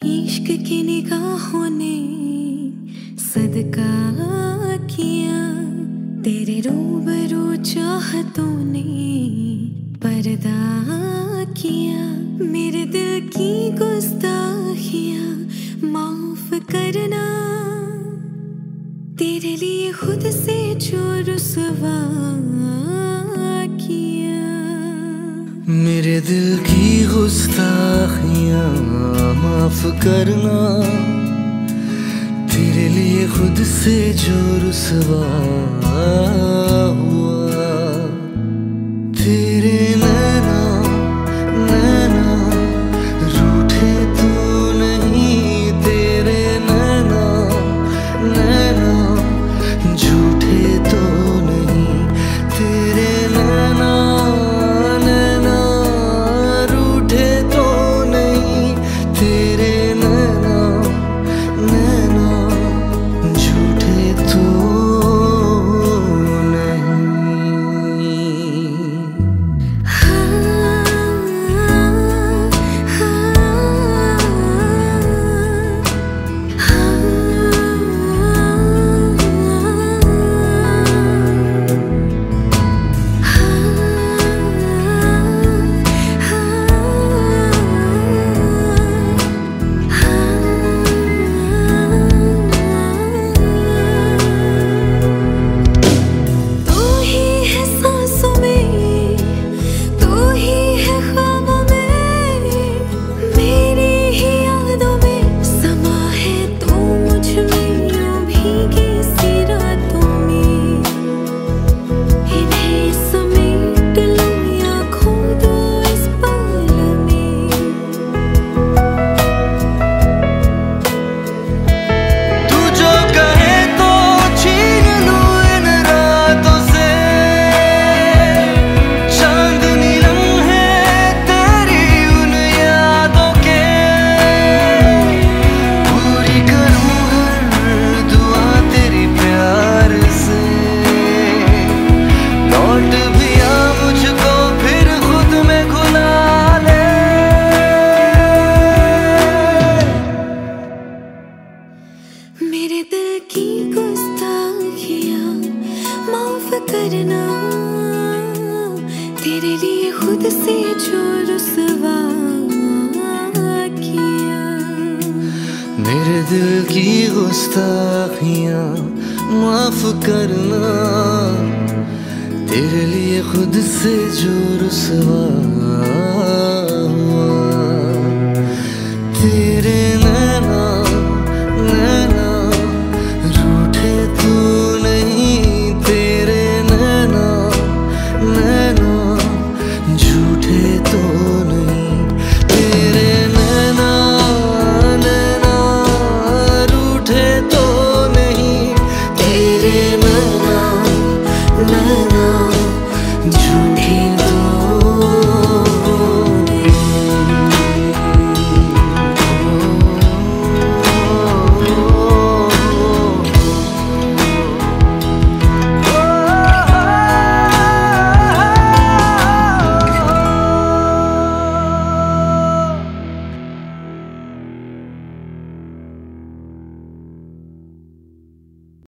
इश्क की निगाहों ने सदका किया, तेरे रूबरू चाहतों ने पर्दा किया। मेरे दिल की गुस्ताखियां माफ करना, तेरे लिए खुद से जो रुसवा किया। मेरे दिल की गुस्ताखियां माफ करना, तेरे लिए खुद से जो रुसवा हुआ। तेरे नैना नैना रूठे तो नहीं, तेरे नैना नैना झूठे तो नहीं, तेरे नैना नैना रूठे तो नहीं, तेरे नैना नैना झूठे तो नहीं। मेरे दिल की गुस्ताखियां माफ करना, तेरे लिए खुद से जो रुसवा किया। मेरे दिल की गुस्ताखियां माफ करना, तेरे लिए खुद से जो रुसवा